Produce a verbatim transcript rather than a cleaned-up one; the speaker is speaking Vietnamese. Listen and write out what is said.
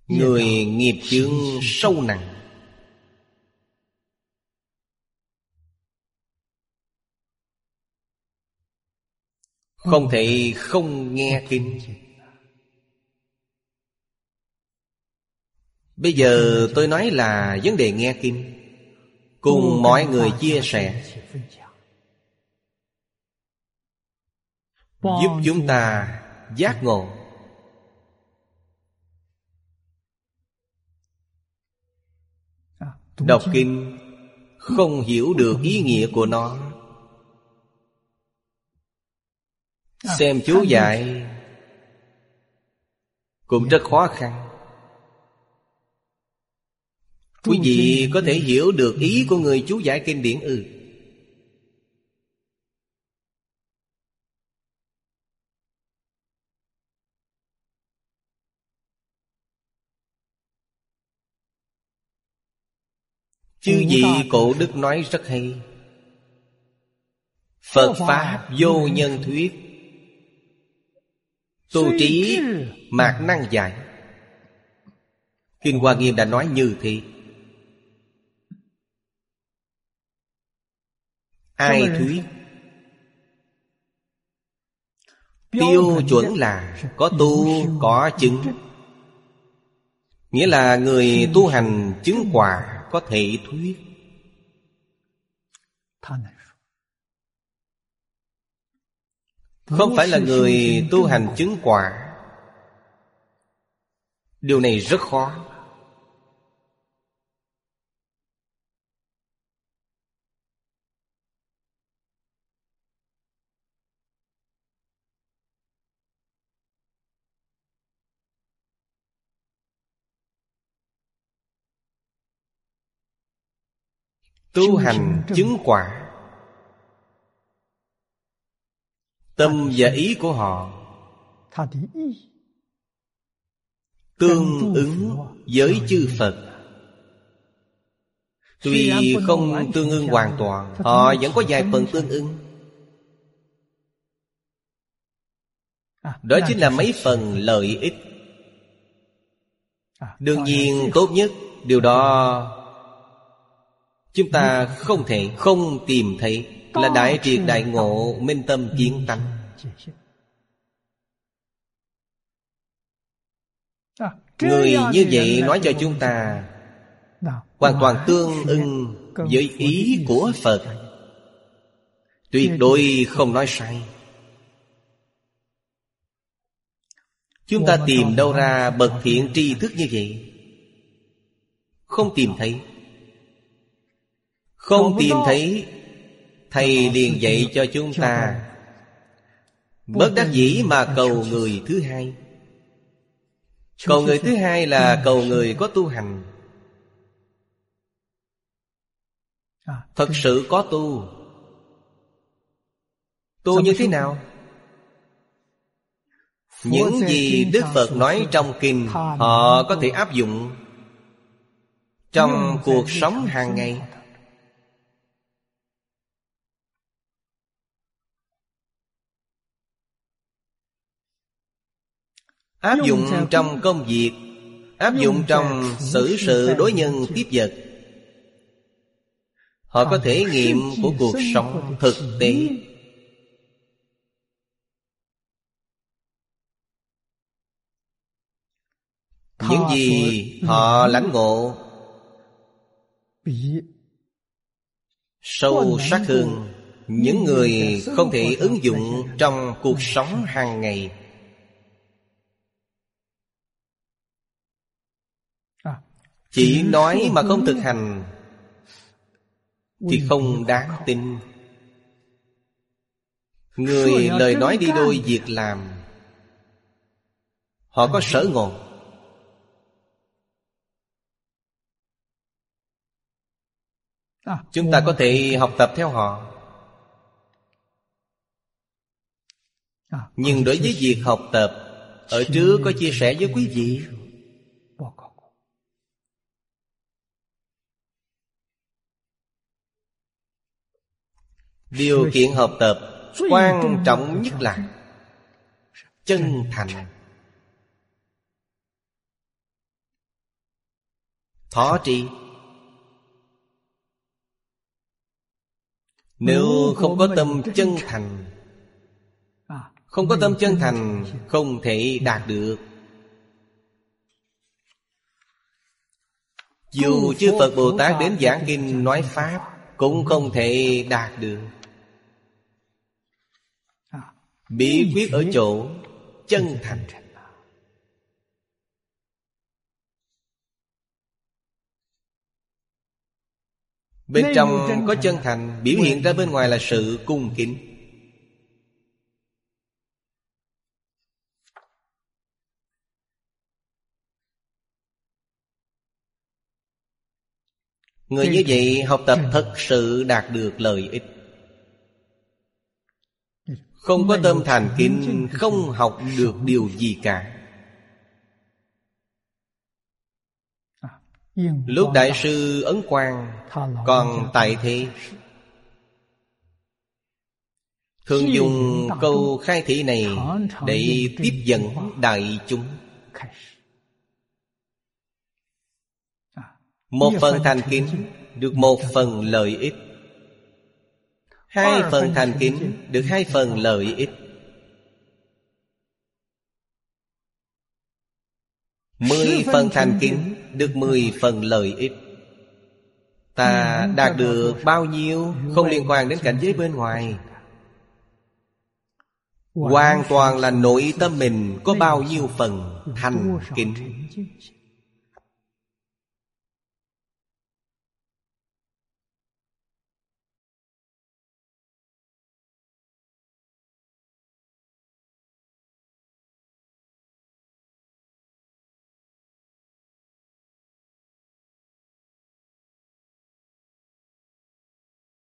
người nghiệp chướng sâu nặng. Không thể không nghe kinh. Bây giờ tôi nói là vấn đề nghe kinh, cùng mọi người chia sẻ, giúp chúng ta giác ngộ. Đọc kinh không hiểu được ý nghĩa của nó, xem chú dạy cũng rất khó khăn. Quý vị có thể hiểu được ý của người chú giải kinh điển ư? Chư vị cổ đức nói rất hay: Phật Pháp vô nhân thuyết, tu trí mạt năng giải. Kinh Hoa Nghiêm đã nói như thế. Ai thuyết? Tiêu chuẩn là có tu, có chứng. Nghĩa là người tu hành chứng quả có thể thuyết. Không phải là người tu hành chứng quả. Điều này rất khó. Tu hành chứng quả, tâm và ý của họ tương ứng với chư Phật. Tuy không tương ưng hoàn toàn, họ vẫn có vài phần tương ưng. Đó chính là mấy phần lợi ích. Đương nhiên tốt nhất, điều đó chúng ta không thể không tìm thấy, là đại triệt đại ngộ, minh tâm kiến tánh. Người như vậy nói cho chúng ta hoàn toàn tương ưng với ý của Phật, tuyệt đối không nói sai. Chúng ta tìm đâu ra bậc thiện tri thức như vậy? Không tìm thấy. Không tìm thấy, Thầy liền dạy cho chúng ta bất đắc dĩ mà cầu người thứ hai. Cầu người thứ hai là cầu người có tu hành, thật sự có tu. Tu như thế nào? Những gì Đức Phật nói trong kinh, họ có thể áp dụng trong cuộc sống hàng ngày. Áp dụng trong công việc, áp dụng trong xử sự đối nhân tiếp vật. Họ có thể nghiệm của cuộc sống thực tế. Những gì họ lãnh ngộ sâu sắc hơn những người không thể ứng dụng trong cuộc sống hàng ngày. Chỉ nói mà không thực hành thì không đáng tin. Người lời nói đi đôi việc làm, họ có sở ngộ. Chúng ta có thể học tập theo họ. Nhưng đối với việc học tập, ở trước có chia sẻ với quý vị. Điều kiện học tập quan trọng nhất là chân thành. thọ trì. Nếu không có tâm chân thành, không có tâm chân thành, không thể đạt được. Dù chư Phật Bồ Tát đến giảng kinh nói Pháp, cũng không thể đạt được. Bí quyết ở chỗ chân thành. Bên trong có chân thành, biểu hiện ra bên ngoài là sự cung kính. Người như vậy học tập thật sự đạt được lợi ích. Không có tâm thành kính, không học được điều gì cả. Lúc Đại sư Ấn Quang còn tại thế, thường dùng câu khai thị này để tiếp dẫn đại chúng. Một phần thành kính được một phần lợi ích, hai phần thành kính được hai phần lợi ích, mười phần thành kính được mười phần lợi ích. Ta đạt được bao nhiêu không liên quan đến cảnh giới bên ngoài, hoàn toàn là nội tâm mình có bao nhiêu phần thành kính.